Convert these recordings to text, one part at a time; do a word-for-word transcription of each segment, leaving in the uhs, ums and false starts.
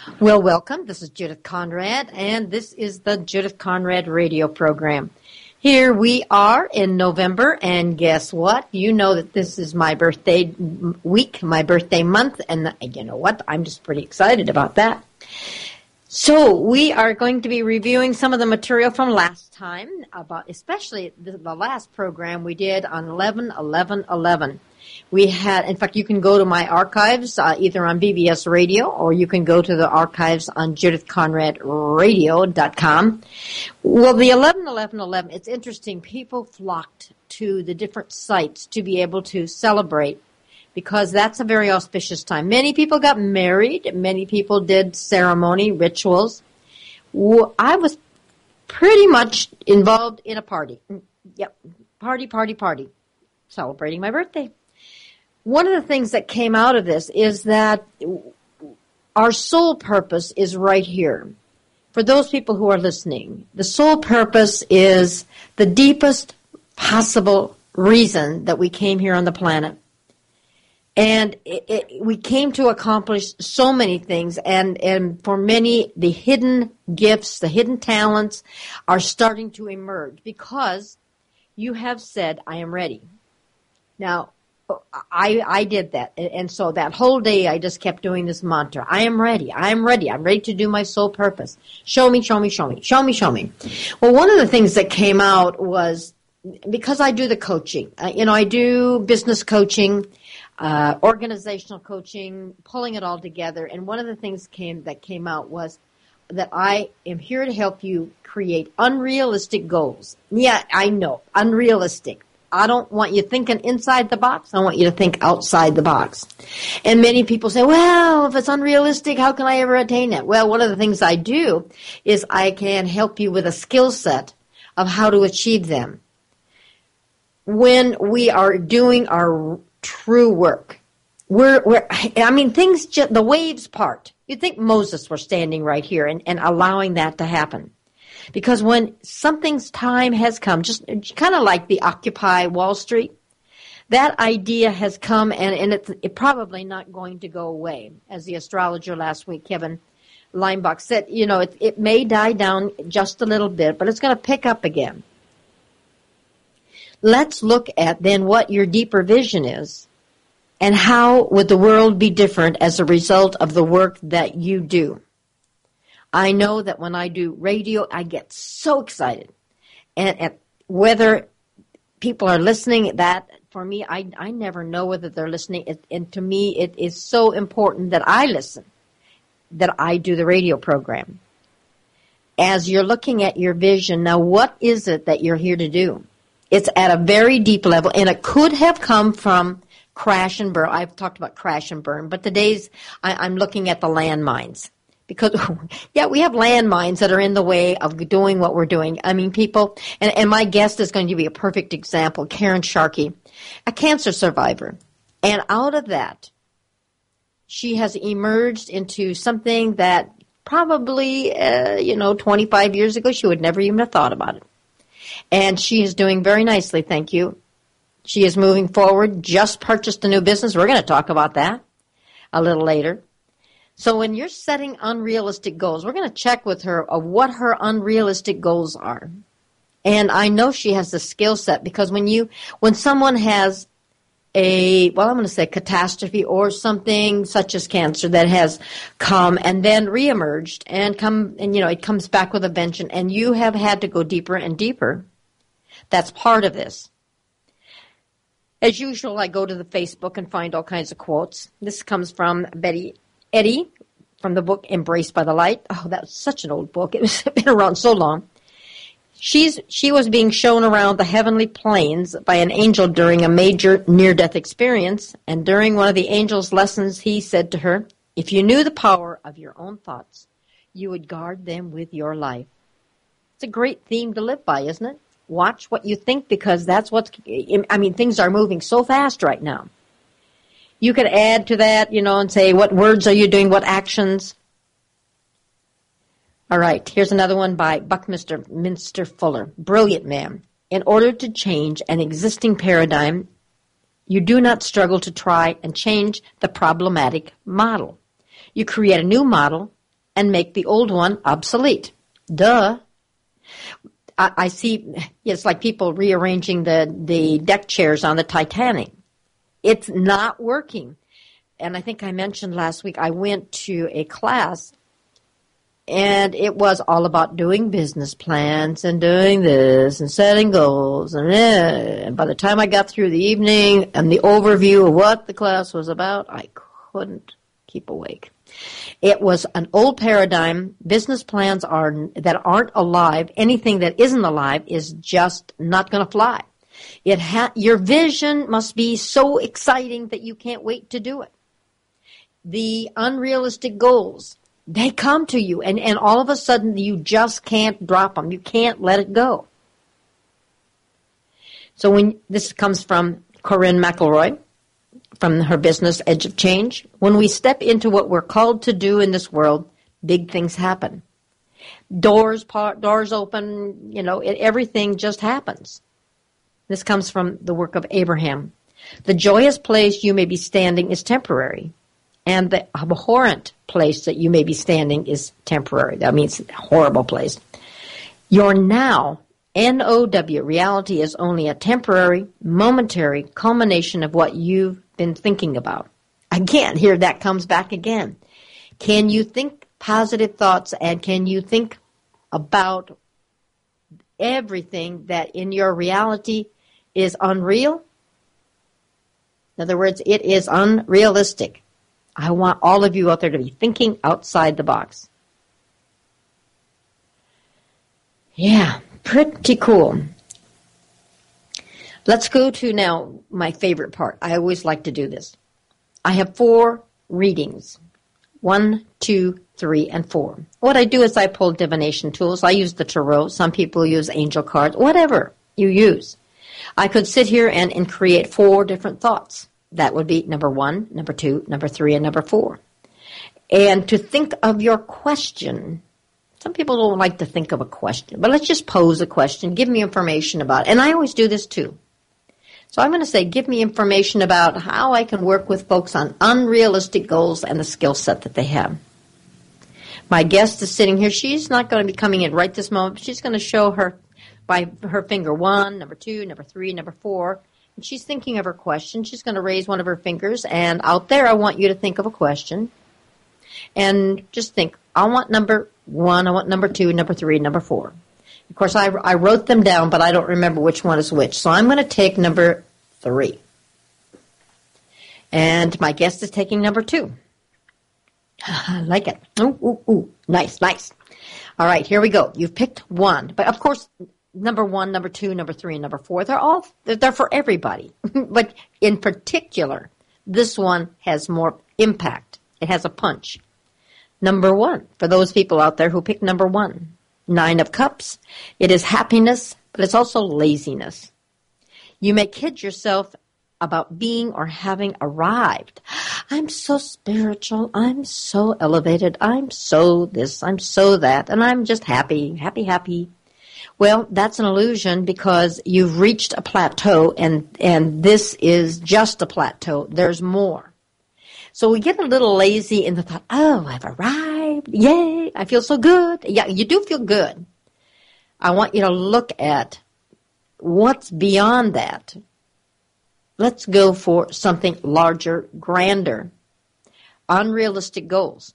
Well, welcome. This is Judith Conrad, and this is the Judith Conrad radio program. Here we are in November, and guess what? You know that this is my birthday week, my birthday month, and you know what? I'm just pretty excited about that. So we are going to be reviewing some of the material from last time, about especially the, the last program we did on eleven eleven eleven. We had, in fact, you can go to my archives uh, either on B B S Radio or you can go to the archives on judith conrad radio dot com. Well, the eleven eleven eleven, it's interesting. People flocked to the different sites to be able to celebrate because that's a very auspicious time. Many people got married. Many people did ceremony, rituals. I was pretty much involved in a party. Yep, party, party, party, celebrating my birthday. One of the things that came out of this is that our soul purpose is right here. For those people who are listening, the soul purpose is the deepest possible reason that we came here on the planet. And it, it, we came to accomplish so many things, and, and for many, the hidden gifts, the hidden talents are starting to emerge because you have said, I am ready. Now, I, I did that, and so that whole day I just kept doing this mantra. I am ready. I am ready. I'm ready to do my soul purpose. Show me, show me, show me. Show me, show me. Well, one of the things that came out was, because I do the coaching, uh, you know, I do business coaching, uh, organizational coaching, pulling it all together, and one of the things came that came out was that I am here to help you create unrealistic goals. Yeah, I know, unrealistic. I don't want you thinking inside the box. I want you to think outside the box. And many people say, well, if it's unrealistic, how can I ever attain it? Well, one of the things I do is I can help you with a skill set of how to achieve them. When we are doing our true work, we're, we're I mean, things, just, the waves part. You'd think Moses were standing right here and, and allowing that to happen. Because when something's time has come, just kind of like the Occupy Wall Street, that idea has come, and, and it's it probably not going to go away. As the astrologer last week, Kevin Leinbach, said, you know, it, it may die down just a little bit, but it's going to pick up again. Let's look at then what your deeper vision is, and how would the world be different as a result of the work that you do. I know that when I do radio, I get so excited. And, and whether people are listening, that for me, I, I never know whether they're listening. It, and to me, it is so important that I listen, that I do the radio program. As you're looking at your vision, now what is it that you're here to do? It's at a very deep level, and it could have come from crash and burn. I've talked about crash and burn, but today's I, I'm looking at the landmines. Because, yeah, we have landmines that are in the way of doing what we're doing. I mean, people, and, and my guest is going to be a perfect example, Karen Sharkey, a cancer survivor. And out of that, she has emerged into something that probably, uh, you know, twenty-five years ago, she would never even have thought about it. And she is doing very nicely, thank you. She is moving forward, just purchased a new business. We're going to talk about that a little later. So when you're setting unrealistic goals, we're going to check with her of what her unrealistic goals are. And I know she has the skill set, because when you, when someone has a, well, I'm going to say catastrophe or something such as cancer that has come and then reemerged and come, and you know, it comes back with a vengeance, and you have had to go deeper and deeper. That's part of this. As usual, I go to the Facebook and find all kinds of quotes. This comes from Betty Eddy from the book Embraced by the Light. Oh, that was such an old book. It was been around so long. She's she was being shown around the heavenly planes by an angel during a major near-death experience, and during one of the angel's lessons, he said to her, if you knew the power of your own thoughts, you would guard them with your life. It's a great theme to live by, isn't it? Watch what you think, because that's what's, I mean, things are moving so fast right now. You could add to that, you know, and say, what words are you doing, what actions? All right, here's another one by Buckminster Minster Fuller. Brilliant man. In order to change an existing paradigm, you do not struggle to try and change the problematic model. You create a new model and make the old one obsolete. Duh. I, I see, it's like people rearranging the, the deck chairs on the Titanic. It's not working. And I think I mentioned last week, I went to a class, and it was all about doing business plans and doing this and setting goals. And, eh, and by the time I got through the evening and the overview of what the class was about, I couldn't keep awake. It was an old paradigm. Business plans are that aren't alive. Anything that isn't alive is just not going to fly. It ha- your vision must be so exciting that you can't wait to do it. The unrealistic goals, they come to you, and, and all of a sudden you just can't drop them. You can't let it go. So when this comes from Corinne McElroy, from her Business Edge of Change, when we step into what we're called to do in this world, big things happen. Doors, par- doors open, you know, it, everything just happens. This comes from the work of Abraham. The joyous place you may be standing is temporary, and the abhorrent place that you may be standing is temporary. That means a horrible place. Your now, N O W, reality is only a temporary, momentary culmination of what you've been thinking about. Again, here that comes back again. Can you think positive thoughts, and can you think about everything that in your reality is unreal? In other words, it is unrealistic. I want all of you out there to be thinking outside the box. Yeah, pretty cool. Let's go to now my favorite part. I always like to do this. I have four readings. One, two, three, and four. What I do is I pull divination tools. I use the tarot. Some people use angel cards. Whatever you use. I could sit here and, and create four different thoughts. That would be number one, number two, number three, and number four. And to think of your question. Some people don't like to think of a question, but let's just pose a question. Give me information about it. And I always do this too. So I'm going to say, give me information about how I can work with folks on unrealistic goals and the skill set that they have. My guest is sitting here. She's not going to be coming in right this moment. She's going to show her by her finger one, number two, number three, number four. And she's thinking of her question. She's going to raise one of her fingers. And out there, I want you to think of a question. And just think, I want number one, I want number two, number three, number four. Of course, I, I wrote them down, but I don't remember which one is which. So I'm going to take number three. And my guest is taking number two. I like it. Ooh, ooh, ooh. Nice, nice. All right, here we go. You've picked one. But, of course, number one, number two, number three, and number four, they're all they're for everybody. But in particular, this one has more impact. It has a punch. Number one, for those people out there who picked number one. Nine of Cups. It is happiness, but it's also laziness. You may kid yourself about being or having arrived. I'm so spiritual. I'm so elevated. I'm so this. I'm so that. And I'm just happy, happy, happy. Well, that's an illusion because you've reached a plateau, and, and this is just a plateau. There's more. So we get a little lazy in the thought, oh, I've arrived. Yay, I feel so good. Yeah, you do feel good. I want you to look at what's beyond that. Let's go for something larger, grander. Unrealistic goals.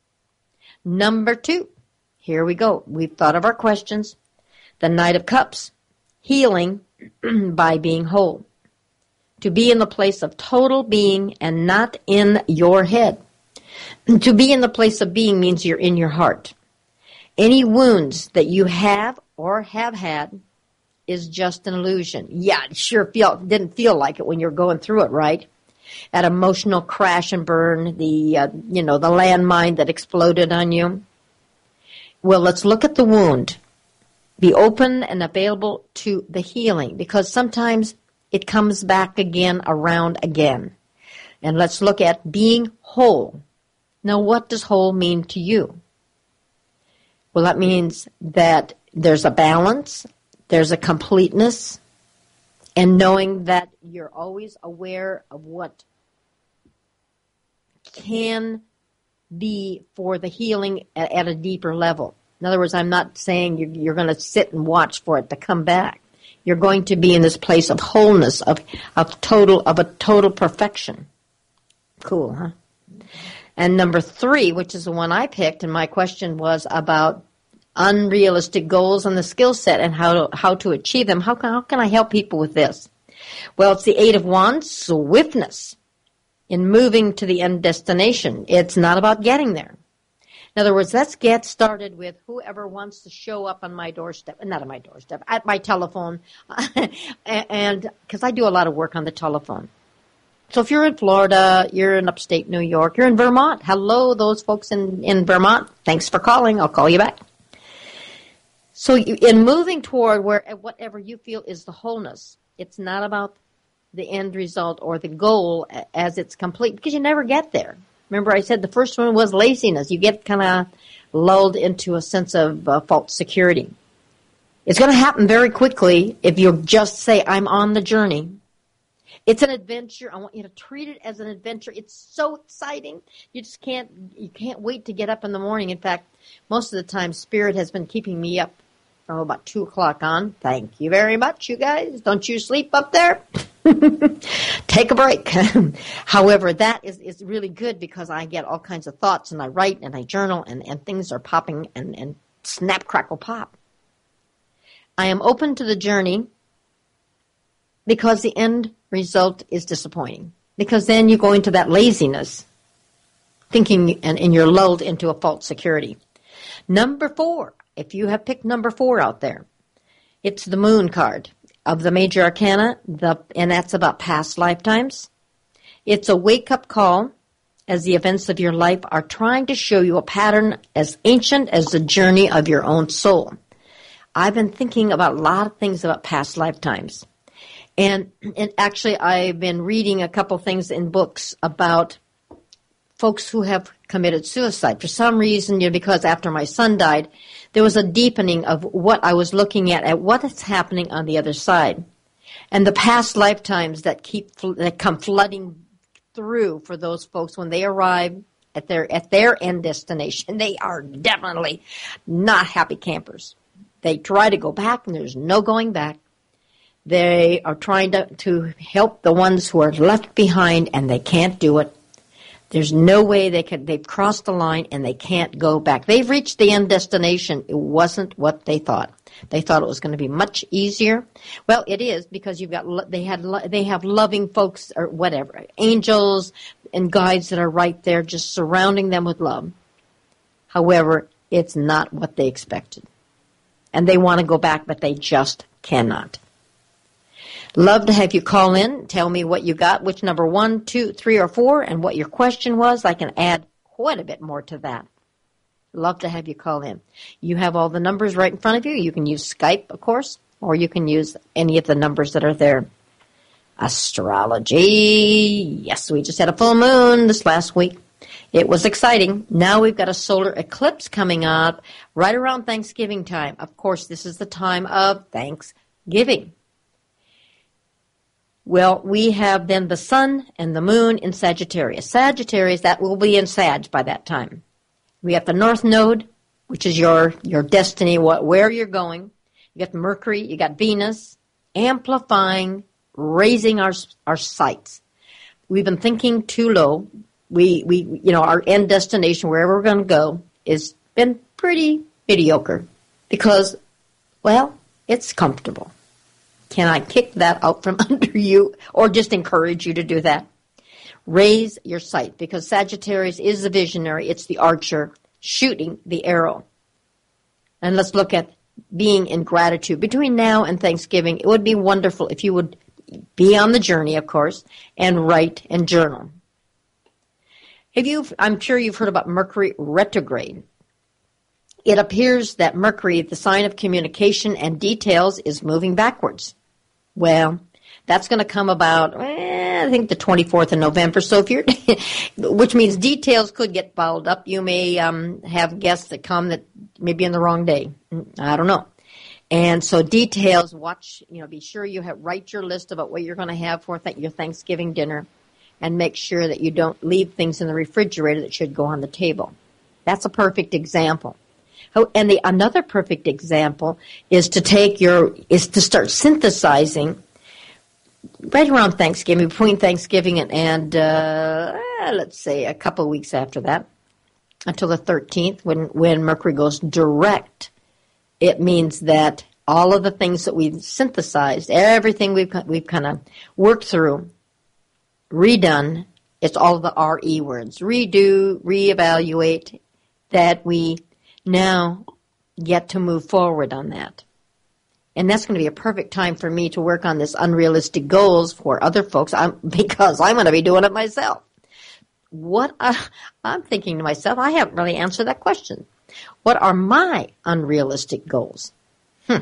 Number two, here we go. We've thought of our questions. The Knight of Cups, healing by being whole. To be in the place of total being and not in your head. To be in the place of being means you're in your heart. Any wounds that you have or have had is just an illusion. Yeah, it sure feel, didn't feel like it when you're going through it, right? That emotional crash and burn, the, uh, you know, the landmine that exploded on you. Well, let's look at the wound. Be open and available to the healing, because sometimes it comes back again, around again. And let's look at being whole. Now, what does whole mean to you? Well, that means that there's a balance, there's a completeness, and knowing that you're always aware of what can be for the healing at, at a deeper level. In other words, I'm not saying you're, you're going to sit and watch for it to come back. You're going to be in this place of wholeness, of of total of a total perfection. Cool, huh? And number three, which is the one I picked, and my question was about unrealistic goals and the skill set and how to, how to achieve them. How can, how can I help people with this? Well, it's the Eight of Wands, swiftness in moving to the end destination. It's not about getting there. In other words, let's get started with whoever wants to show up on my doorstep, not on my doorstep, at my telephone, and because I do a lot of work on the telephone. So if you're in Florida, you're in upstate New York, you're in Vermont, hello, those folks in, in Vermont, thanks for calling, I'll call you back. So you, in moving toward where whatever you feel is the wholeness, it's not about the end result or the goal as it's complete, because you never get there. Remember I said the first one was laziness. You get kind of lulled into a sense of uh, false security. It's going to happen very quickly if you just say, I'm on the journey. It's an adventure. I want you to treat it as an adventure. It's so exciting. You just can't, you can't wait to get up in the morning. In fact, most of the time, Spirit has been keeping me up from about two o'clock on. Thank you very much, you guys. Don't you sleep up there? Take a break. However, that is, is really good because I get all kinds of thoughts and I write and I journal and, and things are popping and, and snap, crackle, pop. I am open to the journey because the end result is disappointing. Because then you go into that laziness, thinking, and, and you're lulled into a false security. Number four, if you have picked number four out there, it's the Moon card of the Major Arcana, the, and that's about past lifetimes. It's a wake-up call as the events of your life are trying to show you a pattern as ancient as the journey of your own soul. I've been thinking about a lot of things about past lifetimes. And, and actually, I've been reading a couple things in books about folks who have committed suicide. For some reason, you know, because after my son died, there was a deepening of what I was looking at, at what is happening on the other side. And the past lifetimes that keep that come flooding through for those folks when they arrive at their at their end destination, they are definitely not happy campers. They try to go back, and there's no going back. They are trying to, to help the ones who are left behind, and they can't do it. There's no way they can. They've crossed the line, and they can't go back. They've reached the end destination. It wasn't what they thought. They thought it was going to be much easier. Well, it is, because you've got they had they have loving folks or whatever, angels and guides that are right there, just surrounding them with love. However, it's not what they expected, and they want to go back, but they just cannot. Love to have you call in. Tell me what you got, which number one, two, three, or four, and what your question was. I can add quite a bit more to that. Love to have you call in. You have all the numbers right in front of you. You can use Skype, of course, or you can use any of the numbers that are there. Astrology. Yes, we just had a full moon this last week. It was exciting. Now we've got a solar eclipse coming up right around Thanksgiving time. Of course, this is the time of Thanksgiving. Well, we have then the sun and the moon in Sagittarius. Sagittarius, that will be in Sag by that time. We have the North Node, which is your, your destiny, what, where you're going. You got Mercury, you got Venus, amplifying, raising our our sights. We've been thinking too low. We, we you know, our end destination, wherever we're going to go, is been pretty mediocre because, well, it's comfortable. Can I kick that out from under you or just encourage you to do that? Raise your sight, because Sagittarius is the visionary. It's the archer shooting the arrow. And let's look at being in gratitude. Between now and Thanksgiving, it would be wonderful if you would be on the journey, of course, and write and journal. Have you, I'm sure you've heard about Mercury retrograde. It appears that Mercury, the sign of communication and details, is moving backwards. Well, that's going to come about, eh, I think, the twenty-fourth of November. So if you're, which means details could get fouled up. You may um, have guests that come that may be on the wrong day. I don't know. And so details, watch, you know, be sure you have, write your list about what you're going to have for th- your Thanksgiving dinner. and make sure that you don't leave things in the refrigerator that should go on the table. That's a perfect example. Oh, and the another perfect example is to take your is to start synthesizing right around Thanksgiving, between Thanksgiving and, and uh, let's say a couple of weeks after that, until the thirteenth, when when Mercury goes direct. It means that all of the things that we've synthesized, everything we've we've kind of worked through, redone, it's all the R E words, redo, reevaluate, that we now get to move forward on that. And that's going to be a perfect time for me to work on this unrealistic goals for other folks I'm, because I'm going to be doing it myself. What I, I'm thinking to myself, I haven't really answered that question. What are my unrealistic goals? Hmm.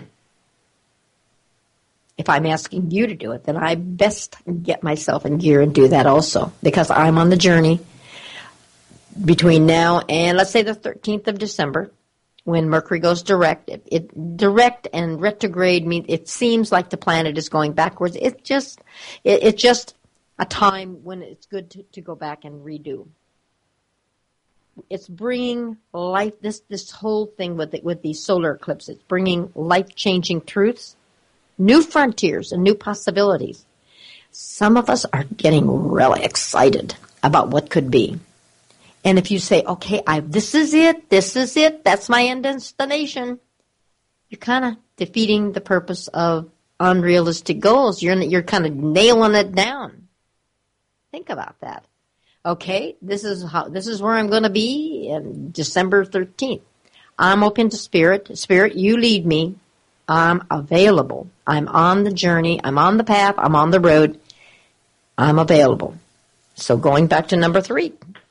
If I'm asking you to do it, then I best get myself in gear and do that also, because I'm on the journey between now and, let's say, the thirteenth of December, when Mercury goes direct. It, it direct and retrograde means it seems like the planet is going backwards. It's just, it, it's just a time when it's good to, to go back and redo. It's bringing life. This this whole thing with it, with these solar eclipses, it's bringing life-changing truths, new frontiers, and new possibilities. Some of us are getting really excited about what could be. And if you say, okay, I, this is it, this is it, that's my end destination, you're kind of defeating the purpose of unrealistic goals. You're, you're kind of nailing it down. Think about that. Okay, this is how, this is where I'm going to be in December thirteenth. I'm open to Spirit. Spirit, you lead me. I'm available. I'm on the journey. I'm on the path. I'm on the road. I'm available. So going back to number three.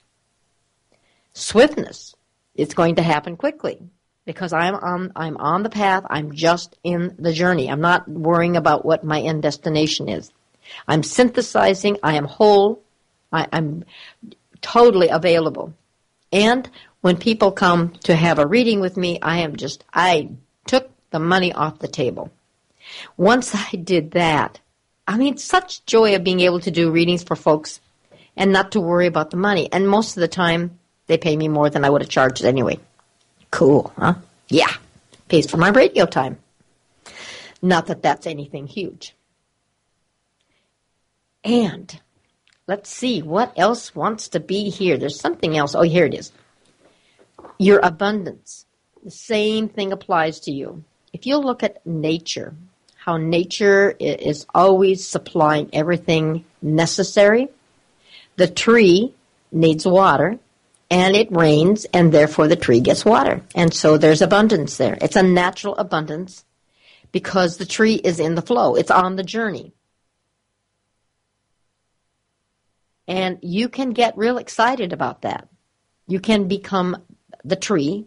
Swiftness. It's going to happen quickly because I'm on I'm on the path. I'm just in the journey. I'm not worrying about what my end destination is. I'm synthesizing. I am whole. I, I'm totally available. And when people come to have a reading with me, I am just I took the money off the table. Once I did that, I mean, such joy of being able to do readings for folks and not to worry about the money. And most of the time, they pay me more than I would have charged anyway. Cool, huh? Yeah. Pays for my radio time. Not that that's anything huge. And let's see, what else wants to be here? There's something else. Oh, here it is. Your abundance. The same thing applies to you. If you look at nature, how nature is always supplying everything necessary. The tree needs water. And it rains, and therefore the tree gets water. And so there's abundance there. It's a natural abundance because the tree is in the flow. It's on the journey. And you can get real excited about that. You can become the tree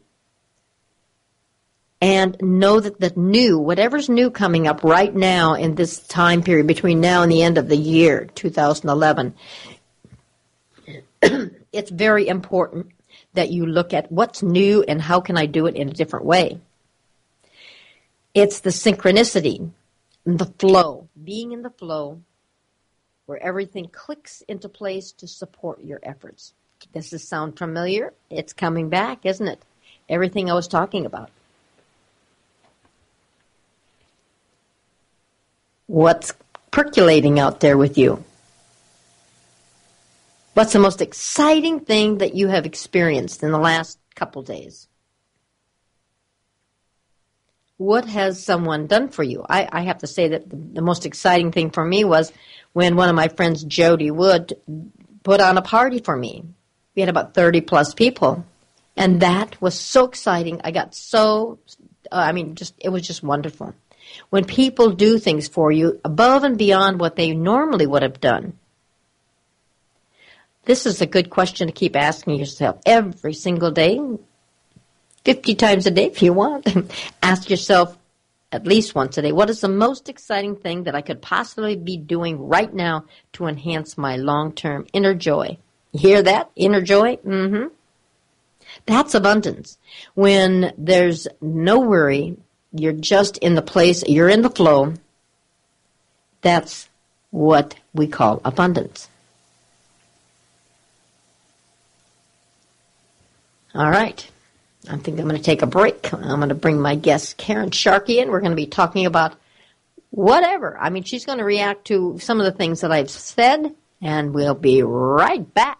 and know that the new, whatever's new coming up right now in this time period between now and the end of the year, two thousand eleven, it's very important that you look at what's new and how can I do it in a different way. It's the synchronicity, the flow, being in the flow where everything clicks into place to support your efforts. Does this sound familiar? It's coming back, isn't it? Everything I was talking about. What's percolating out there with you? What's the most exciting thing that you have experienced in the last couple days? What has someone done for you? I, I have to say that the, the most exciting thing for me was when one of my friends, Jody Wood, put on a party for me. We had about thirty plus people. And that was so exciting. I got so, uh, I mean, just it was just wonderful. When people do things for you above and beyond what they normally would have done. This is a good question to keep asking yourself every single day, fifty times a day if you want. Ask yourself at least once a day, what is the most exciting thing that I could possibly be doing right now to enhance my long-term inner joy? You hear that? Inner joy? Mm-hmm. That's abundance. When there's no worry, you're just in the place, you're in the flow, that's what we call abundance. All right. I think I'm going to take a break. I'm going to bring my guest, Karen Sharkey, in. We're going to be talking about whatever. I mean, she's going to react to some of the things that I've said, and we'll be right back.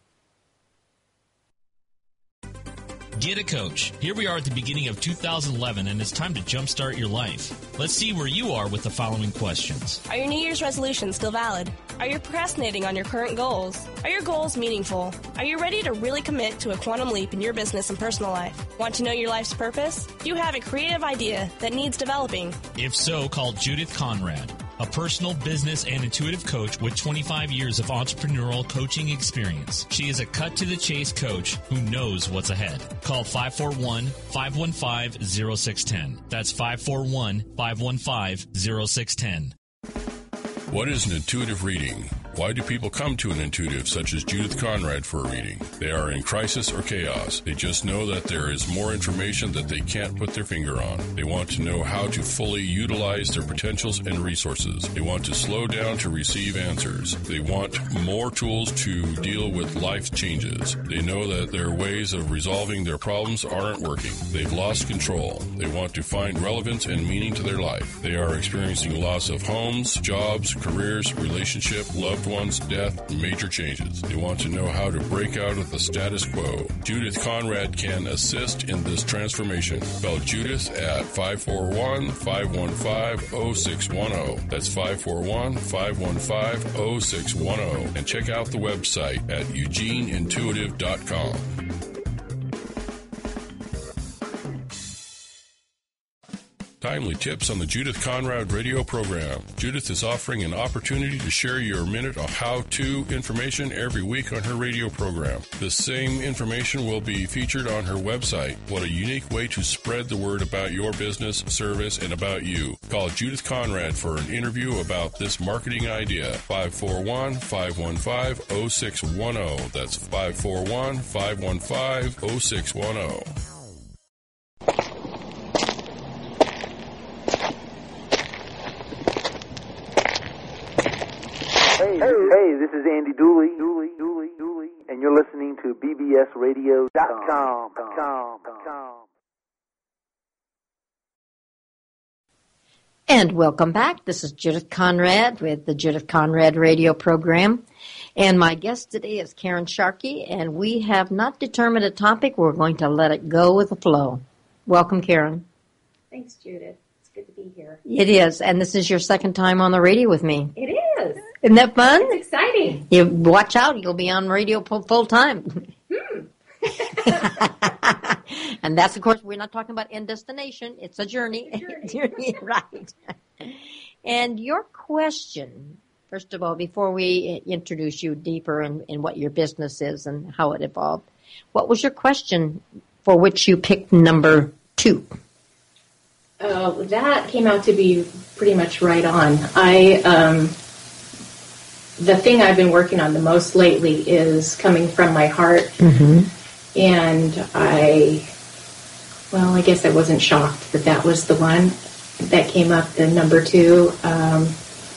Get a coach. Here we are at the beginning of two thousand eleven, and it's time to jumpstart your life. Let's see where you are with the following questions. Are your New Year's resolutions still valid? Are you procrastinating on your current goals? Are your goals meaningful? Are you ready to really commit to a quantum leap in your business and personal life? Want to know your life's purpose? Do you have a creative idea that needs developing? If so, call Judith Conrad, a personal, business, and intuitive coach with twenty-five years of entrepreneurial coaching experience. She is a cut-to-the-chase coach who knows what's ahead. Call five four one, five one five, zero six one zero. That's five four one, five one five, zero six one zero. What is an intuitive reading? Why do people come to an intuitive such as Judith Conrad for a reading? They are in crisis or chaos. They just know that there is more information that they can't put their finger on. They want to know how to fully utilize their potentials and resources. They want to slow down to receive answers. They want more tools to deal with life changes. They know that their ways of resolving their problems aren't working. They've lost control. They want to find relevance and meaning to their life. They are experiencing loss of homes, jobs, careers, relationship, loved ones, death, major changes. They want to know how to break out of the status quo. Judith Conrad can assist in this transformation. Call Judith at five four one, five one five, zero six one zero. That's five four one, five one five, zero six one zero. And check out the website at eugene intuitive dot com. Timely tips on the Judith Conrad radio program. Judith is offering an opportunity to share your minute of how-to information every week on her radio program. The same information will be featured on her website. What a unique way to spread the word about your business, service, and about you. Call Judith Conrad for an interview about this marketing idea. five four one, five one five, zero six one zero. That's five four one, five one five, zero six one zero. Hey, hey, this is Andy Dooley, Dooley, Dooley, Dooley, and you're listening to B B S radio dot com. And welcome back. This is Judith Conrad with the Judith Conrad radio program. And my guest today is Karen Sharkey, and we have not determined a topic. We're going to let it go with the flow. Welcome, Karen. Thanks, Judith. It's good to be here. It is, and this is your second time on the radio with me. It is. Isn't that fun? It's exciting. You watch out, you'll be on radio full time. Hmm. And that's, of course, we're not talking about end destination. It's a journey. It's a journey. Right. And your question, first of all, before we introduce you deeper in, in what your business is and how it evolved, what was your question for which you picked number two? Uh, that came out to be pretty much right on. I um, the thing I've been working on the most lately is coming from my heart, mm-hmm. and I, well, I guess I wasn't shocked that that was the one that came up, the number two. Um,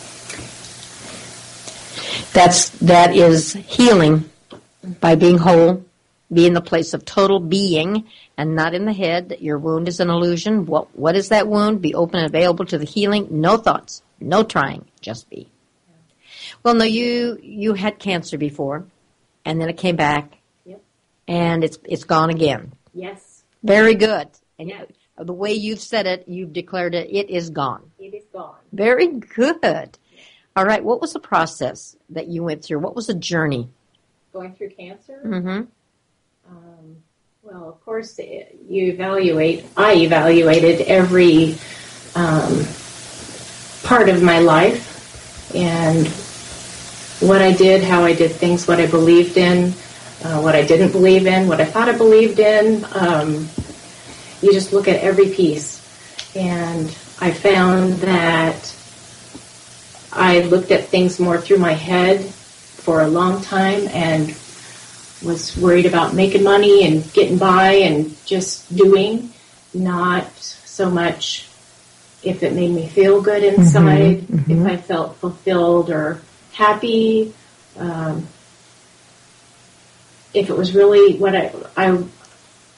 That's that is healing by being whole, be in the place of total being and not in the head. Your wound is an illusion. What what is that wound? Be open and available to the healing. No thoughts, no trying, just be. Well, no, you you had cancer before, and then it came back, Yep. and it's it's gone again. Yes. Very good. And Yes. the way you've said it, you've declared it. It is gone. It is gone. Very good. All right. What was the process that you went through? What was the journey? Going through cancer? Mm-hmm. Um, well, of course, you evaluate, I evaluated every um, part of my life and what I did, how I did things, what I believed in, uh, what I didn't believe in, what I thought I believed in. Um, you just look at every piece. And I found that I looked at things more through my head for a long time and was worried about making money and getting by and just doing, not so much if it made me feel good inside, mm-hmm, mm-hmm. if I felt fulfilled or happy, um, if it was really what I, I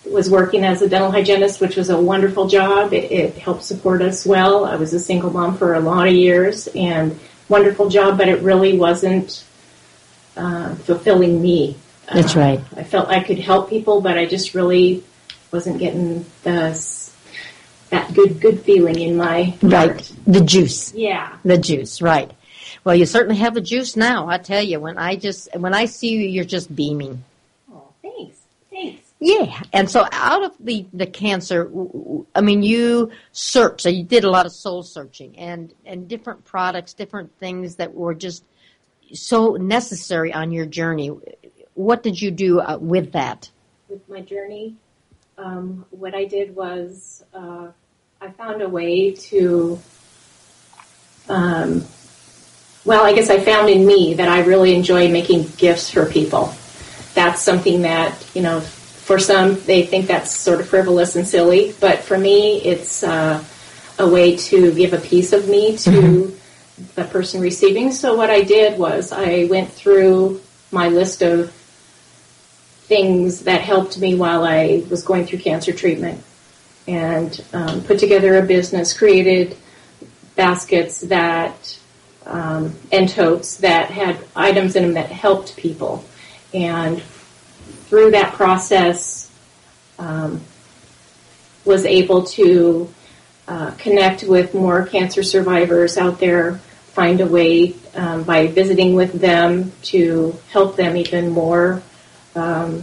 was working as a dental hygienist, which was a wonderful job. It, it helped support us well. I was a single mom for a lot of years, and wonderful job, but it really wasn't uh, fulfilling me. That's uh, right. I felt I could help people, but I just really wasn't getting the that good good feeling in my Right. heart. The juice. Yeah. The juice, right. Well, you certainly have the juice now, I tell you. When I just when I see you, you're just beaming. Oh, thanks. Thanks. Yeah. And so out of the, the cancer, w- w- I mean, you searched, so you did a lot of soul searching and, and different products, different things that were just so necessary on your journey. What did you do uh, with that? With my journey, um, what I did was uh, I found a way to, um, well, I guess I found in me that I really enjoy making gifts for people. That's something that, you know, for some, they think that's sort of frivolous and silly, but for me, it's uh, a way to give a piece of me to mm-hmm. the person receiving. So what I did was I went through my list of things that helped me while I was going through cancer treatment and um, put together a business, created baskets that um, and totes that had items in them that helped people. And through that process, um, was able to uh, connect with more cancer survivors out there, find a way um, by visiting with them to help them even more. Um,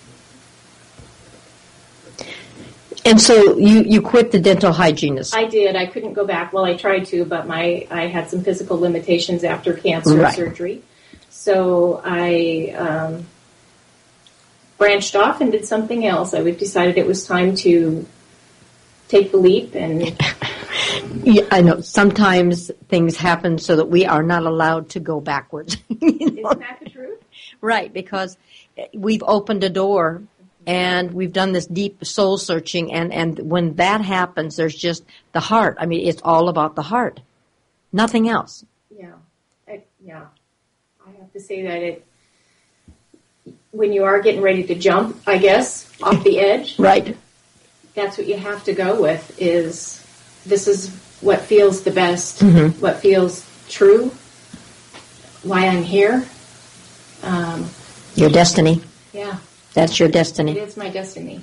and so you, you quit the dental hygienist. I did. I couldn't go back. Well, I tried to, but my I had some physical limitations after cancer right. surgery. So I um, branched off and did something else. I decided it was time to take the leap. And yeah, I know. Sometimes things happen so that we are not allowed to go backwards. You know? Isn't that the truth? Right, because we've opened a door and we've done this deep soul searching, and, and when that happens, there's just the heart. I mean, it's all about the heart, nothing else. Yeah, I, yeah. I have to say that it, when you are getting ready to jump, I guess, off the edge, right? That's what you have to go with. Is this is what feels the best, mm-hmm. what feels true, why I'm here. Um, your destiny. Yeah. That's your destiny. It is my destiny.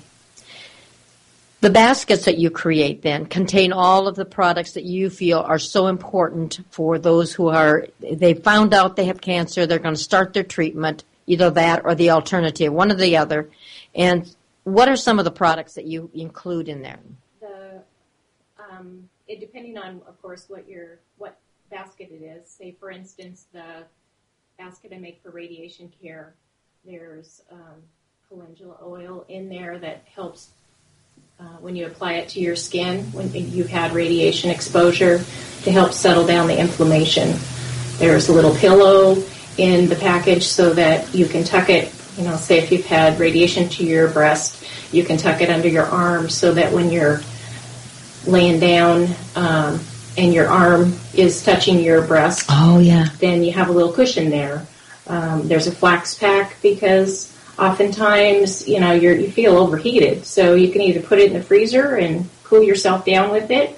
The baskets that you create then contain all of the products that you feel are so important for those who are, they found out they have cancer, they're going to start their treatment, either that or the alternative, one or the other. And what are some of the products that you include in there? The, um, it, depending on, of course, what your what basket it is. Say, for instance, the basket I make for radiation care, there's um, calendula oil in there that helps uh, when you apply it to your skin when you've had radiation exposure to help settle down the inflammation. There's a little pillow in the package so that you can tuck it, you know, say if you've had radiation to your breast, you can tuck it under your arm so that when you're laying down um, and your arm is touching your breast, oh yeah, then you have a little cushion there. Um, there's a flax pack because oftentimes, you know, you're, you feel overheated, so you can either put it in the freezer and cool yourself down with it,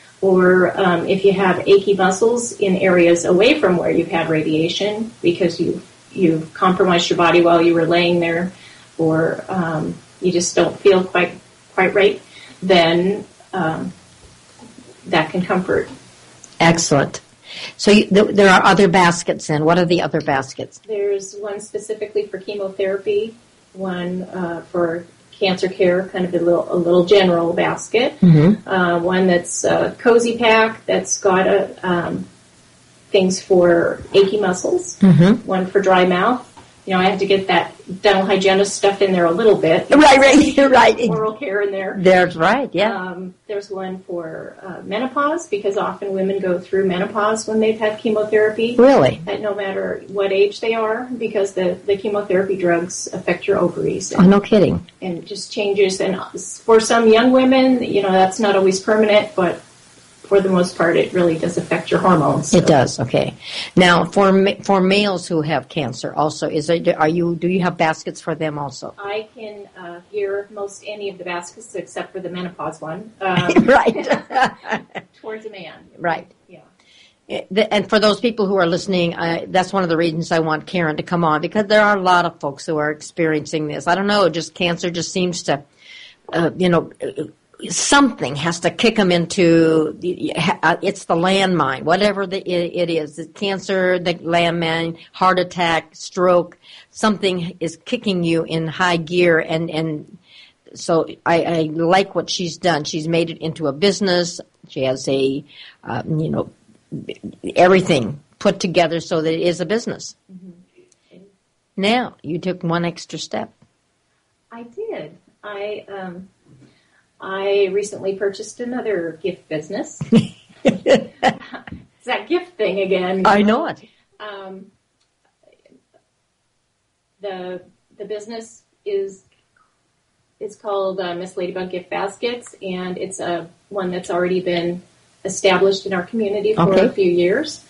or um, if you have achy muscles in areas away from where you've had radiation because you you've compromised your body while you were laying there, or um, you just don't feel quite quite right, then um, that can comfort. Excellent. So you, th- there are other baskets then. What are the other baskets? There's one specifically for chemotherapy, one uh, for cancer care, kind of a little, a little general basket, mm-hmm. uh, one that's a cozy pack that's got a, um, things for achy muscles, mm-hmm. one for dry mouth. You know, I had to get that dental hygienist stuff in there a little bit. Right, right, you're right. Oral care in there. That's right, yeah. Um, there's one for uh, menopause, because often women go through menopause when they've had chemotherapy. Really? That no matter what age they are, because the, the chemotherapy drugs affect your ovaries. And, oh, no kidding. And it just changes. And for some young women, you know, that's not always permanent, but for the most part, it really does affect your hormones. So. It does. Okay. Now, for ma- for males who have cancer, also, is there, are you do you have baskets for them also? I can uh, hear most any of the baskets except for the menopause one. Um, Right. towards a man. Right. Yeah. And for those people who are listening, I, that's one of the reasons I want Karen to come on, because there are a lot of folks who are experiencing this. I don't know, just cancer just seems to, uh, you know, something has to kick them into, it's the landmine, whatever the, it is, the cancer, the landmine, heart attack, stroke, something is kicking you in high gear. And, and so I, I like what she's done. She's made it into a business. She has a, uh, you know, everything put together so that it is a business. Mm-hmm. Now, you took one extra step. I did. I um, I recently purchased another gift business. It's that gift thing again. I know it. Um, the the business is it's called uh, Miss Ladybug Gift Baskets, and it's a one that's already been established in our community for okay. a few years,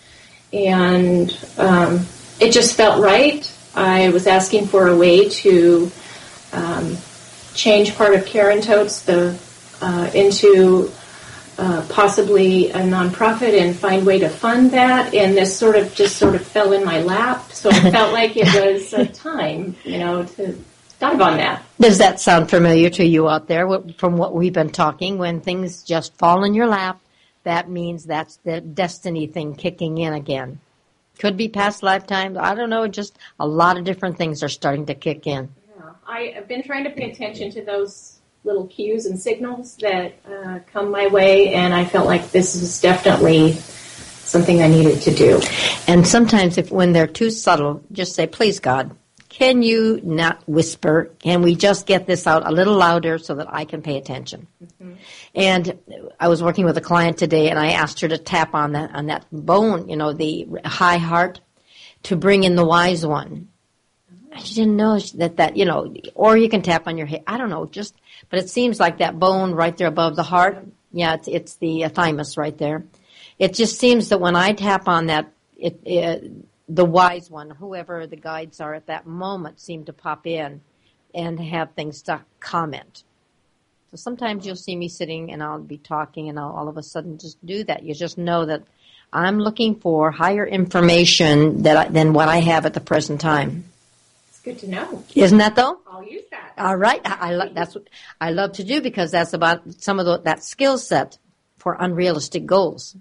and um, it just felt right. I was asking for a way to um, change part of Karen Totes the uh, into uh, possibly a nonprofit and find a way to fund that, and this sort of just sort of fell in my lap, so I felt like it was uh, time, you know, to dive on that. Does that sound familiar to you out there from what we've been talking? When things just fall in your lap, that means that's the destiny thing kicking in again. Could be past lifetimes. I don't know. Just a lot of different things are starting to kick in. Yeah, I have been trying to pay attention to those little cues and signals that uh, come my way, and I felt like this is definitely something I needed to do. And sometimes if when they're too subtle, just say, please, God, can you not whisper? Can we just get this out a little louder so that I can pay attention? Mm-hmm. And I was working with a client today, and I asked her to tap on that on that bone, you know, the high heart, to bring in the wise one. Oh. She didn't know that that, you know, or you can tap on your head. I don't know, just, but it seems like that bone right there above the heart. Yeah, it's, it's the thymus right there. It just seems that when I tap on that, it. it the wise one, whoever the guides are at that moment, seem to pop in and have things to comment. So sometimes you'll see me sitting and I'll be talking and I'll all of a sudden just do that. You just know that I'm looking for higher information that I, than what I have at the present time. It's good to know. Isn't that though? I'll use that. All right. I, I lo- that's what I love to do, because that's about some of the, that skill set for unrealistic goals.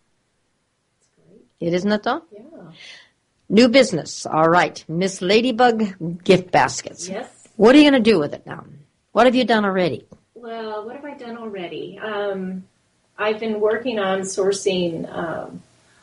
That's great. It isn't it though? Yeah. New business. All right. Miss Ladybug Gift Baskets. Yes. What are you going to do with it now? What have you done already? Well, what have I done already? Um, I've been working on sourcing um,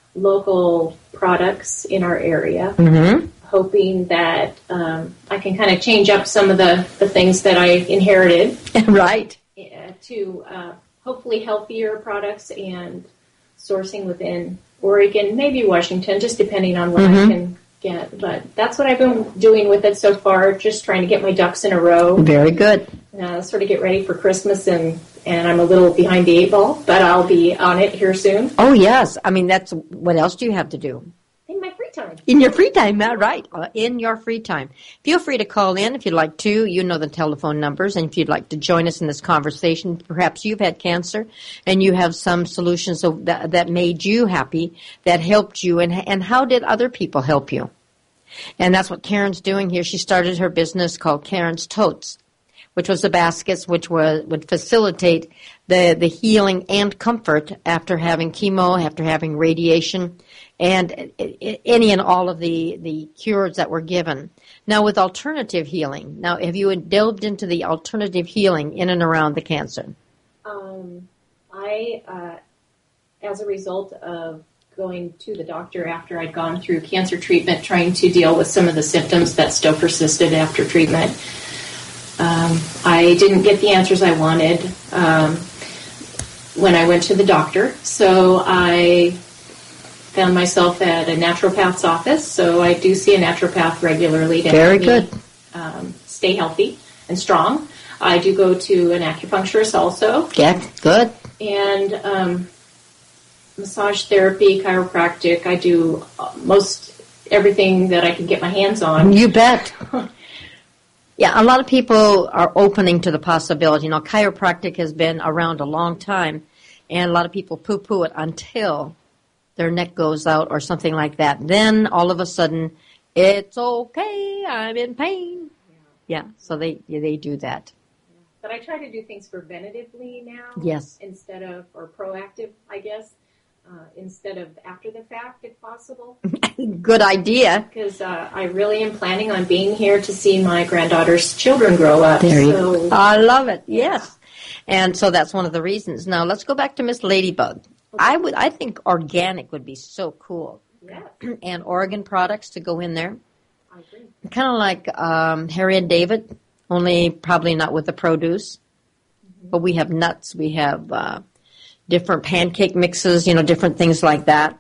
local products in our area, mm-hmm. hoping that um, I can kind of change up some of the, the things that I inherited. Right. Uh, to uh, hopefully healthier products and sourcing within Oregon, maybe Washington, just depending on what mm-hmm. I can get. But that's what I've been doing with it so far, just trying to get my ducks in a row. Very good. Uh, sort of get ready for Christmas, and, and I'm a little behind the eight ball, but I'll be on it here soon. Oh, yes. I mean, that's what else do you have to do? In my free time. In your free time, right. Uh, in your free time. Feel free to call in if you'd like to. You know the telephone numbers. And if you'd like to join us in this conversation, perhaps you've had cancer and you have some solutions that, that made you happy, that helped you. And, and how did other people help you? And that's what Karen's doing here. She started her business called Karen's Totes, which was the baskets which was, would facilitate the, the healing and comfort after having chemo, after having radiation, and any and all of the, the cures that were given. Now, with alternative healing, now have you delved into the alternative healing in and around the cancer? Um, I, uh, as a result of going to the doctor after I'd gone through cancer treatment, trying to deal with some of the symptoms that still persisted after treatment, um, I didn't get the answers I wanted um, when I went to the doctor. So I found myself at a naturopath's office. So I do see a naturopath regularly to Very help good. me um, stay healthy and strong. I do go to an acupuncturist also. Yeah, good. And um, massage therapy, chiropractic. I do most everything that I can get my hands on. You bet. Yeah, a lot of people are opening to the possibility. You know, chiropractic has been around a long time, and a lot of people poo-poo it until their neck goes out or something like that. Then, all of a sudden, it's okay, I'm in pain. Yeah, yeah so they they do that. But I try to do things preventatively now. Yes. Instead of, or proactive, I guess, uh, instead of after the fact, if possible. Good idea. Because uh, I really am planning on being here to see my granddaughter's children grow up. There you so, go. I love it. Yeah. Yes. And so that's one of the reasons. Now let's go back to Miss Ladybug. Okay. I would, I think organic would be so cool. Yes. And Oregon products to go in there. I agree. Kind of like um, Harry and David, only probably not with the produce. Mm-hmm. But we have nuts. We have uh, different pancake mixes, you know, different things like that.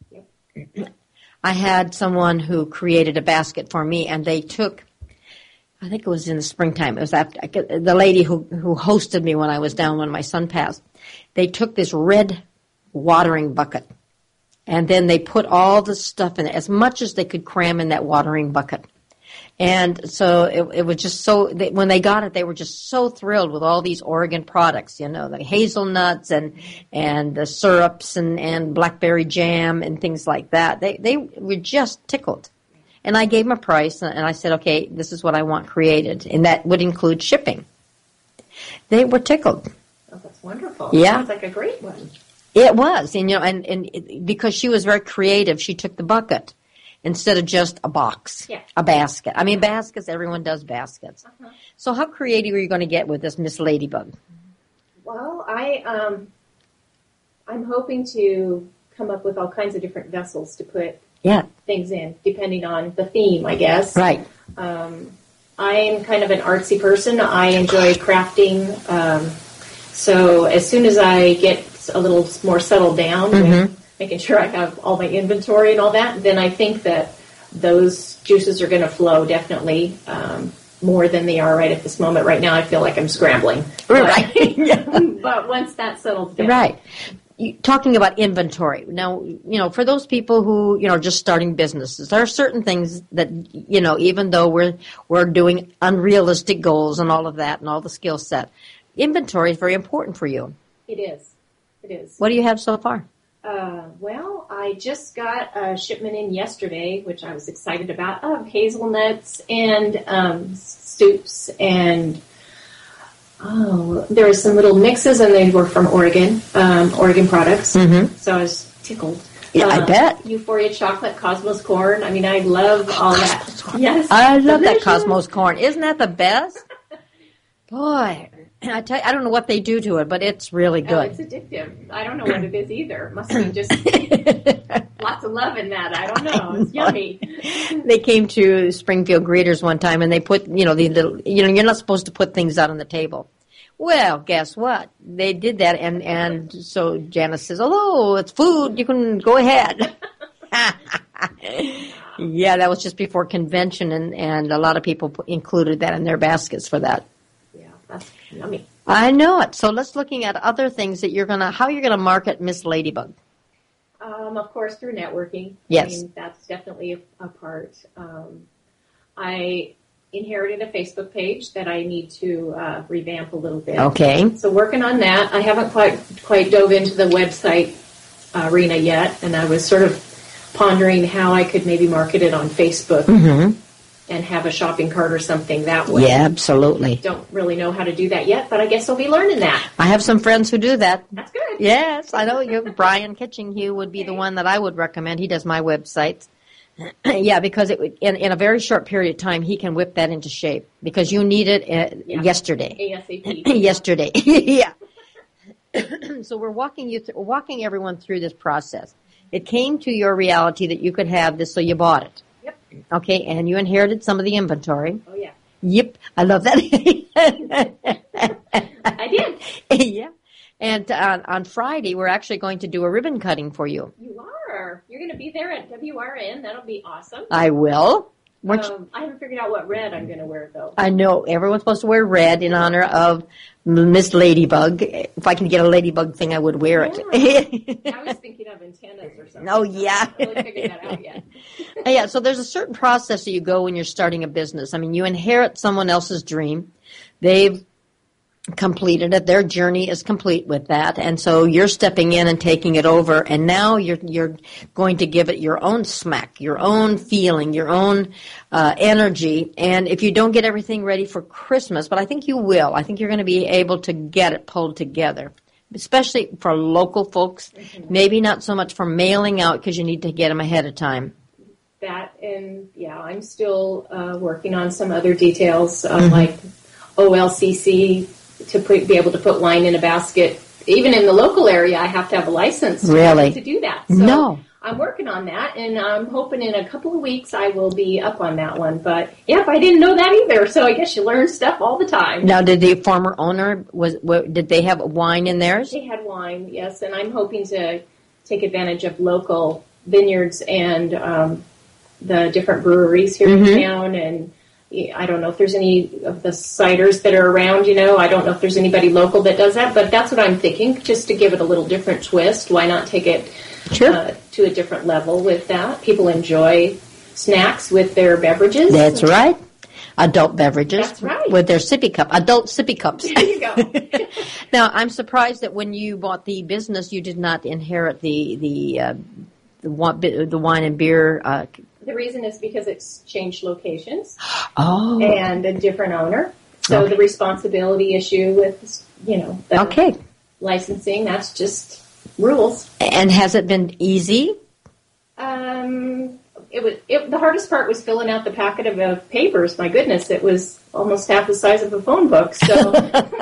Yep. I had someone who created a basket for me, and they took, I think it was in the springtime. It was after the lady who, who hosted me when I was down when my son passed. They took this red watering bucket, and then they put all the stuff in it, as much as they could cram in that watering bucket. And so it, it was just so, they, when they got it, they were just so thrilled with all these Oregon products, you know, the hazelnuts and and the syrups and, and blackberry jam and things like that. They they were just tickled. And I gave them a price, and I said, okay, this is what I want created, and that would include shipping. They were tickled. Oh, that's wonderful. Yeah. Sounds like a great one. It was, and you know, and, and it, because she was very creative, she took the bucket instead of just a box, yeah. a basket. I mean, baskets, everyone does baskets. Uh-huh. So how creative are you going to get with this Miss Ladybug? Well, I, um, I'm hoping to come up with all kinds of different vessels to put yeah. things in, depending on the theme, I guess. Right. Um, I'm kind of an artsy person. I enjoy crafting. Um, so as soon as I get a little more settled down, mm-hmm. with making sure I have all my inventory and all that, then I think that those juices are going to flow definitely um, more than they are right at this moment. Right now I feel like I'm scrambling. Right. But, but once that settles down. Right. You, talking about inventory. Now, you know, for those people who, you know, are just starting businesses, there are certain things that, you know, even though we're we're doing unrealistic goals and all of that and all the skill set, inventory is very important for you. It is. It is. What do you have so far? Uh, well, I just got a shipment in yesterday, which I was excited about, of hazelnuts and um, stoops, and oh, there were some little mixes, and they were from Oregon, um, Oregon products. Mm-hmm. So I was tickled. Yeah, uh, I bet. Euphoria chocolate, Cosmos corn. I mean, I love all that. Yes, I love delicious. that Cosmos corn. Isn't that the best? Boy. I tell you, I don't know what they do to it, but it's really good. Oh, it's addictive. I don't know what it is either. It must be just lots of love in that. I don't know. It's yummy. They came to Springfield Greeters one time, and they put, you know, the little, you know, you're not supposed to put things out on the table. Well, guess what? They did that, and, and so Janice says, hello, it's food. You can go ahead. Yeah, that was just before convention, and, and a lot of people included that in their baskets for that. Yeah, that's yummy. I know it. So let's looking at other things that you're gonna, how you're gonna market Miss Ladybug. Um, of course, through networking. Yes, I mean, that's definitely a, a part. Um, I inherited a Facebook page that I need to uh, revamp a little bit. Okay. So working on that. I haven't quite quite dove into the website uh, arena yet, and I was sort of pondering how I could maybe market it on Facebook. Mm-hmm. And have a shopping cart or something that way. Yeah, absolutely. Don't really know how to do that yet, but I guess I'll be learning that. I have some friends who do that. That's good. Yes, I know. You, Brian Kitchinghue would be okay. The one that I would recommend. He does my websites. Yeah, because it would, in, in a very short period of time, he can whip that into shape because you need it uh, yeah. yesterday. ASAP. Yesterday. Yeah. So we're walking you, th- walking everyone through this process. It came to your reality that you could have this, so you bought it. Okay, and you inherited some of the inventory. Oh, yeah. Yep, I love that. I did. Yeah. And uh, on Friday, we're actually going to do a ribbon cutting for you. You are. You're going to be there at W R N. That'll be awesome. I will. Um, I haven't figured out what red I'm going to wear, though. I know. Everyone's supposed to wear red in honor of Miss Ladybug. If I can get a ladybug thing, I would wear yeah. it. I was thinking of antennas or something. Oh, yeah. I haven't really figured that out yet. Yeah, so there's a certain process that you go when you're starting a business. I mean, you inherit someone else's dream. They've completed it. Their journey is complete with that. And so you're stepping in and taking it over. And now you're you're going to give it your own smack, your own feeling, your own uh, energy. And if you don't get everything ready for Christmas, but I think you will, I think you're going to be able to get it pulled together, especially for local folks. Mm-hmm. Maybe not so much for mailing out because you need to get them ahead of time. That and, yeah, I'm still uh, working on some other details, uh, mm-hmm. like O L C C, to put, be able to put wine in a basket. Even in the local area, I have to have a license to, really? to do that. So no. I'm working on that, and I'm hoping in a couple of weeks I will be up on that one. But, yep, I didn't know that either, so I guess you learn stuff all the time. Now, did the former owner, was did they have wine in theirs? They had wine, yes, and I'm hoping to take advantage of local vineyards and um, the different breweries here mm-hmm. in town, and I don't know if there's any of the ciders that are around, you know. I don't know if there's anybody local that does that, but that's what I'm thinking, just to give it a little different twist. Why not take it sure. uh, to a different level with that? People enjoy snacks with their beverages. That's right. Adult beverages. That's right. With their sippy cup. Adult sippy cups. There you go. Now, I'm surprised that when you bought the business, you did not inherit the the uh, the, the wine and beer uh The reason is because it's changed locations oh. and a different owner. So okay. the responsibility issue with, you know, the okay. licensing, that's just rules. And has it been easy? Um, it was it, the hardest part was filling out the packet of uh, papers. My goodness, it was almost half the size of a phone book. So,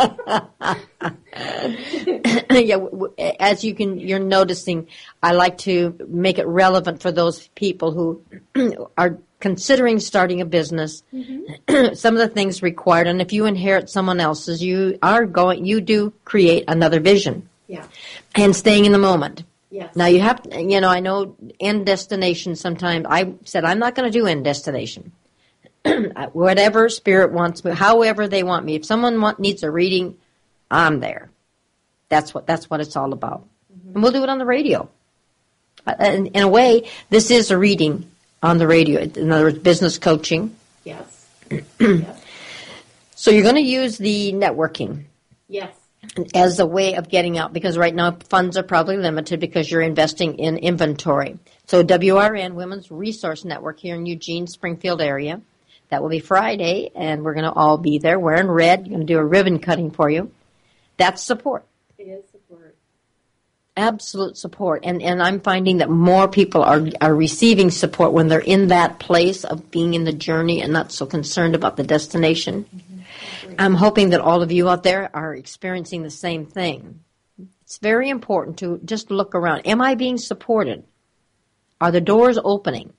yeah, as you can, you're noticing, I like to make it relevant for those people who are considering starting a business. Mm-hmm. Some of the things required, and if you inherit someone else's, you are going, you do create another vision. Yeah, and staying in the moment. Yes. Now you have, to, you know, I know end destination sometimes. I said I'm not going to do end destination. Whatever spirit wants me, however they want me. If someone want, needs a reading, I'm there. That's what that's what it's all about. Mm-hmm. And we'll do it on the radio. In, in a way, this is a reading on the radio. In other words, business coaching. Yes. Yes. So you're going to use the networking. Yes. As a way of getting out, because right now funds are probably limited because you're investing in inventory. So W R N, Women's Resource Network here in Eugene, Springfield area. That will be Friday, and we're going to all be there wearing red. You're going to do a ribbon cutting for you. That's support. It is support. Absolute support. And and I'm finding that more people are, are receiving support when they're in that place of being in the journey and not so concerned about the destination. Mm-hmm. I'm hoping that all of you out there are experiencing the same thing. It's very important to just look around. Am I being supported? Are the doors opening?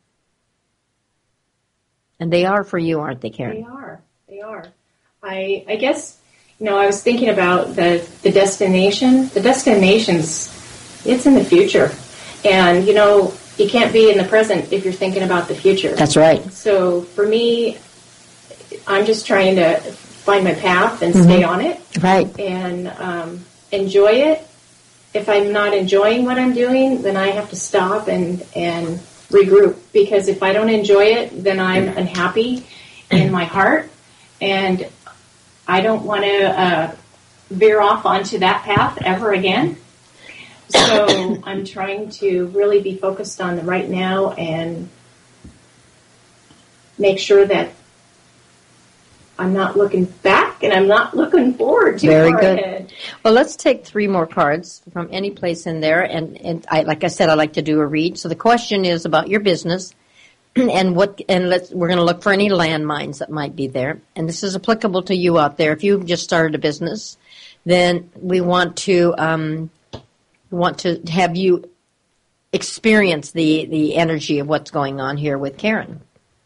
And they are for you, aren't they, Karen? They are. They are. I I guess, you know, I was thinking about the, the destination. The destination's, it's in the future. And, you know, you can't be in the present if you're thinking about the future. That's right. So for me, I'm just trying to find my path and mm-hmm. stay on it. Right. And um, enjoy it. If I'm not enjoying what I'm doing, then I have to stop and, and regroup. Because if I don't enjoy it, then I'm unhappy in my heart. And I don't want to uh, veer off onto that path ever again. So I'm trying to really be focused on the right now and make sure that I'm not looking back and I'm not looking forward too Very far good. ahead. Well, let's take three more cards from any place in there. And, and I, like I said, I like to do a read. So the question is about your business and what, and let's, we're going to look for any landmines that might be there. And this is applicable to you out there. If you've just started a business, then we want to, um, we want to have you experience the, the energy of what's going on here with Karen.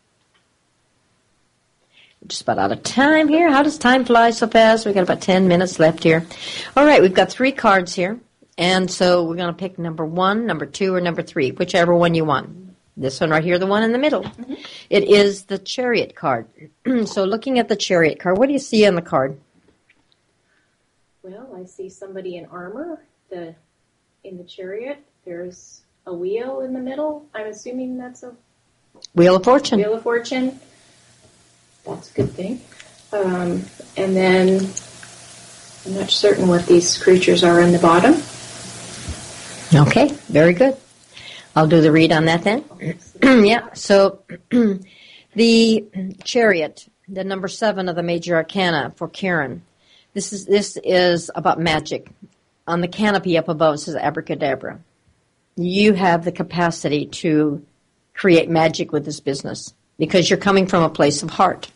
Just about out of time here. How does time fly so fast? We've got about ten minutes left here. All right, we've got three cards here. And so we're going to pick number one, number two, or number three, whichever one you want. This one right here, the one in the middle. Mm-hmm. It is the Chariot card. So looking at the Chariot card, what do you see on the card? Well, I see somebody in armor. The in the chariot, there's a wheel in the middle. I'm assuming that's a Wheel of Fortune. Wheel of Fortune. That's a good thing. Um, and then I'm not certain what these creatures are in the bottom. Okay, very good. I'll do the read on that then. Yeah, so the Chariot, the number seven of the major arcana for Karen. This is this is about magic. On the canopy up above it says abracadabra. You have the capacity to create magic with this business because you're coming from a place of heart.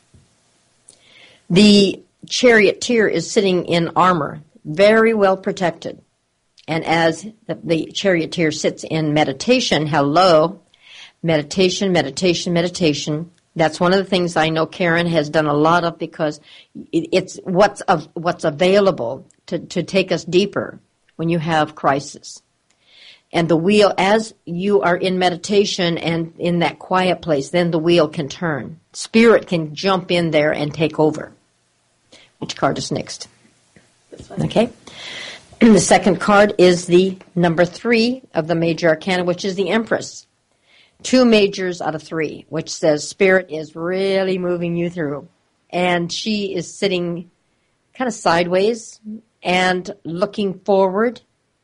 The charioteer is sitting in armor, very well protected. And as the, the charioteer sits in meditation, hello, meditation, meditation, meditation. That's one of the things I know Karen has done a lot of because it, it's what's of, what's available to, to take us deeper when you have crisis. And the wheel, as you are in meditation and in that quiet place, then the wheel can turn. Spirit can jump in there and take over. Which card is next? This one. Okay. The second card is the number three of the major arcana, which is the Empress. Two majors out of three, which says Spirit is really moving you through. And she is sitting kind of sideways and looking forward.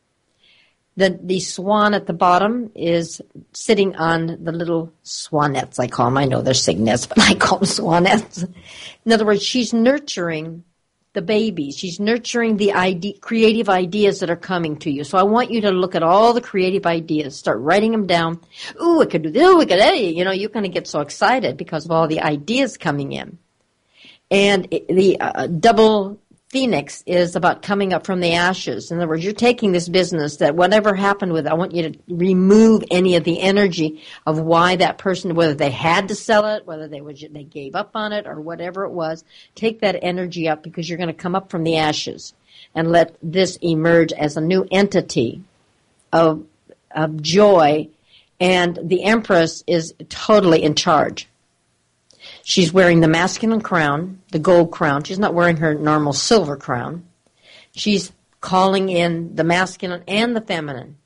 The the swan at the bottom is sitting on the little swanettes, I call them. I know they're cygnets, but I call them swanettes. In other words, she's nurturing the babies. She's nurturing the ide- creative ideas that are coming to you. So I want you to look at all the creative ideas. Start writing them down. Ooh, I could do this. Ooh, I could, hey. You know, you're going to get so excited because of all the ideas coming in. And it, the uh, double Phoenix is about coming up from the ashes. In other words, you're taking this business that whatever happened with it, I want you to remove any of the energy of why that person, whether they had to sell it, whether they was, they gave up on it, or whatever it was. Take that energy up because you're going to come up from the ashes and let this emerge as a new entity of, of joy. And the Empress is totally in charge. She's wearing the masculine crown, the gold crown. She's not wearing her normal silver crown. She's calling in the masculine and the feminine.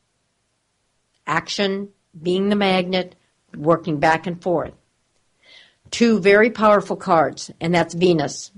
Action, being the magnet, working back and forth. Two very powerful cards, and that's Venus.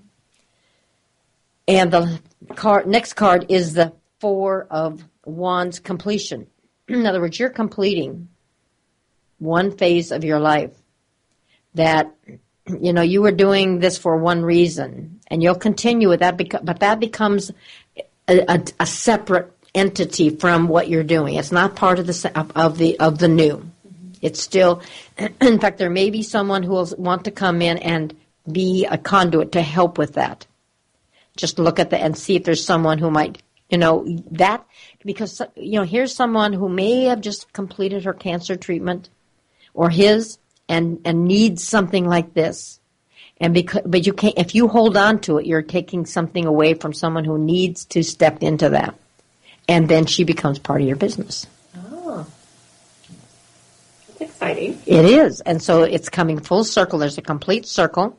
And the card, next card is the Four of Wands, completion. In other words, you're completing one phase of your life. That, you know, you were doing this for one reason, and you'll continue with that, beca- but that becomes a, a, a separate entity from what you're doing. It's not part of the of, of the of the new. Mm-hmm. It's still, in fact, there may be someone who will want to come in and be a conduit to help with that. Just look at the and see if there's someone who might, you know, that because you know, here's someone who may have just completed her cancer treatment, or his. And, and needs something like this, and because but you can't. If you hold on to it, you're taking something away from someone who needs to step into that, and then she becomes part of your business. Oh, that's exciting! It is, and so it's coming full circle. There's a complete circle,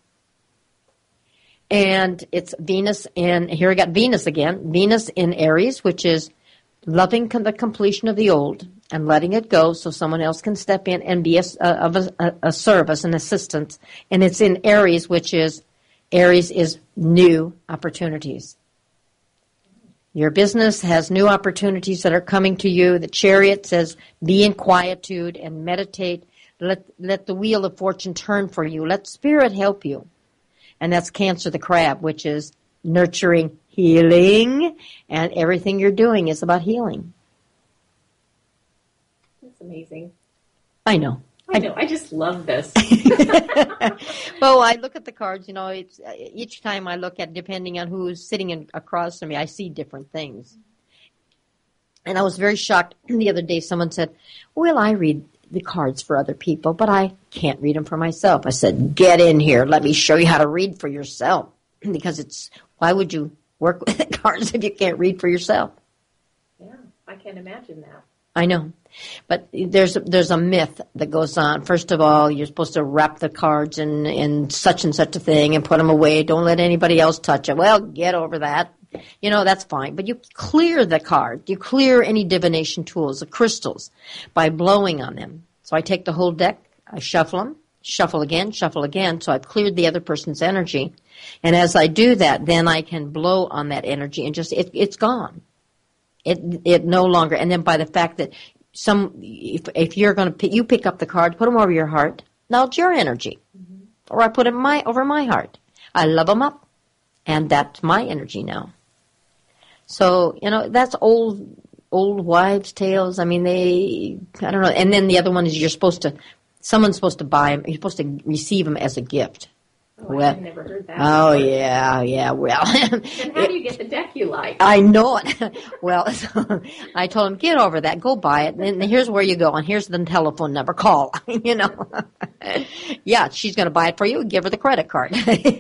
and it's Venus in here. I got Venus again. Venus in Aries, which is loving the completion of the old and letting it go so someone else can step in and be a, of a, a service, an assistance. And it's in Aries, which is, Aries is new opportunities. Your business has new opportunities that are coming to you. The Chariot says, be in quietude and meditate. Let, let the wheel of fortune turn for you. Let Spirit help you. And that's Cancer the Crab, which is nurturing healing, and everything you're doing is about healing. That's amazing. I know. I know. I just love this. Well, I look at the cards, you know, it's each time I look at, depending on who's sitting in, across from me, I see different things. And I was very shocked the other day. Someone said, well, I read the cards for other people, but I can't read them for myself. I said, get in here. Let me show you how to read for yourself. Because it's, why would you work with the cards if you can't read for yourself? Yeah, I can't imagine that. I know. But there's there's a myth that goes on. First of all, you're supposed to wrap the cards in, in such and such a thing and put them away. Don't let anybody else touch it. Well, get over that. You know, that's fine. But you clear the card. You clear any divination tools, the crystals, by blowing on them. So I take the whole deck, I shuffle them, shuffle again, shuffle again. So I've cleared the other person's energy. And as I do that, then I can blow on that energy and just, it, it's gone. It it no longer, and then by the fact that some, if, if you're going to pick, you pick up the card, put them over your heart. Now it's your energy, mm-hmm. or I put them my over my heart. I love them up, and that's my energy now. So you know that's old old wives' tales. I mean, they I don't know. And then the other one is you're supposed to, someone's supposed to buy them. You're supposed to receive them as a gift. Oh, well, I've never heard that. Oh, before. yeah, yeah, well. Then how do you get the deck you like? I know it. Well, so I told him, get over that. Go buy it. And here's where you go. And here's the telephone number. Call. You know. Yeah, she's going to buy it for you. Give her the credit card.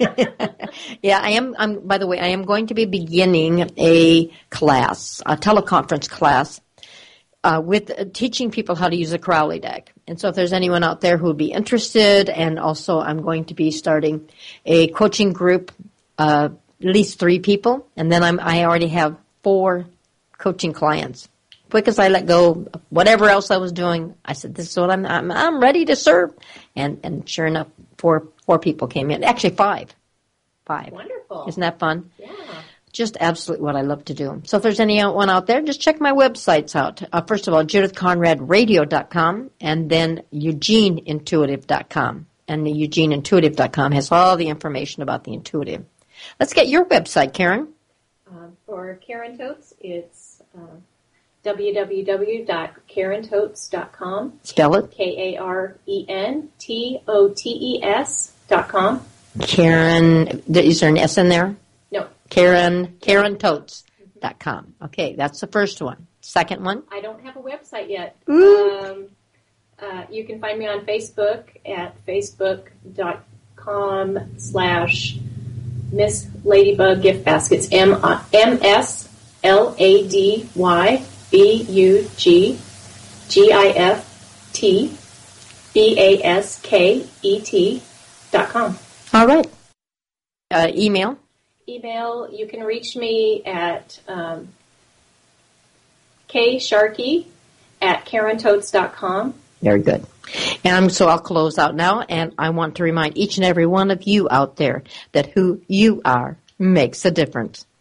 Yeah, I am. I'm, by the way, I am going to be beginning a class, a teleconference class, Uh, with uh, teaching people how to use a Crowley deck. And so if there's anyone out there who would be interested, and also I'm going to be starting a coaching group, uh, at least three people, and then I'm, I already have four coaching clients. Quick as I let go of whatever else I was doing, I said, this is what I'm, I'm, I'm ready to serve. And, and sure enough, four, four people came in. Actually, five. Five. Wonderful. Isn't that fun? Yeah. Just absolutely what I love to do. So if there's anyone out there, just check my websites out. Uh, first of all, judith conrad radio dot com, and then eugene intuitive dot com. And the eugene intuitive dot com has all the information about the intuitive. Let's get your website, Karen. Uh, for Karen Totes, it's uh, w w w dot karen totes dot com. Spell it. K A R E N T O T E S dot com. Karen, is there an S in there? No. Karen, karen totes dot com. Okay, that's the first one. Second one? I don't have a website yet. Ooh. Um, uh, you can find me on Facebook at facebook.com slash Miss Ladybug Gift Baskets. M S L A D Y B U G G I F T B A S K E T dot com. All right. Uh, email? Email, you can reach me at um, ksharkey at karen totes dot com. Very good. And so I'll close out now, and I want to remind each and every one of you out there that who you are makes a difference.